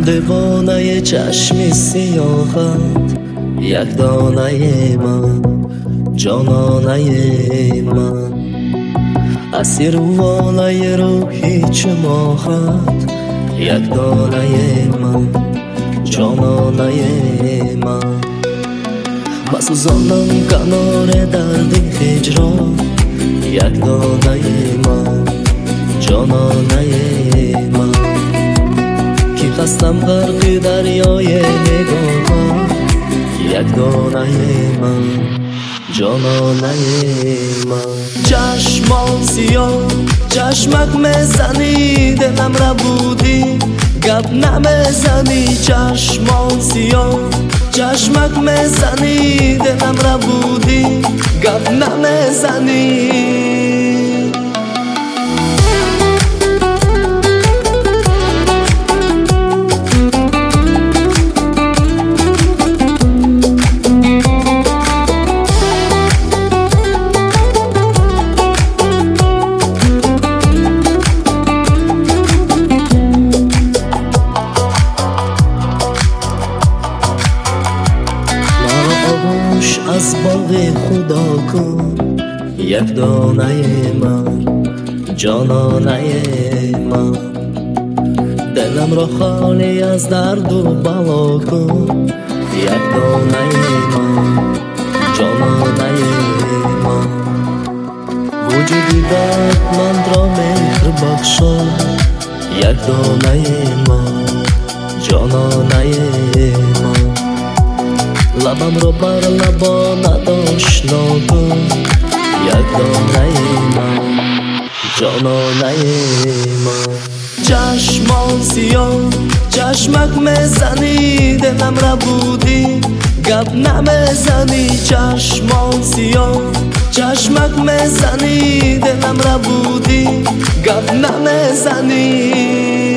دیوانه چشمی سیاهت یک دانه من جانانه من اسیر والای روحی چه ماهت یک دانه من جانانه من مسوزانم کنار درد هجران یک دانه من جانانه من کی خستم غرق دریای نگاهت یک دانه من جانانه من چشمان سیاه چشمک میزنی دلم را بودی گپ نمیزنی چشمان سیاه چشمک میزنی دلم را بودی گپ نمیزنی از باغ خدا کن یک دانه من جانانه من دلم را خالی از درد و بلا کن یک دانه من جانانه من وجودی دردمند را مهر بخشا یک دانه من جانانه من لبم رو بر لبانت آشنا کن یک دانه من جانانه من چشمان سیاه چشمک میزنی دلم را بودی گپ نمیزنی چشمان سیاه چشمک میزنی دلم را بودی گپ نمیزنی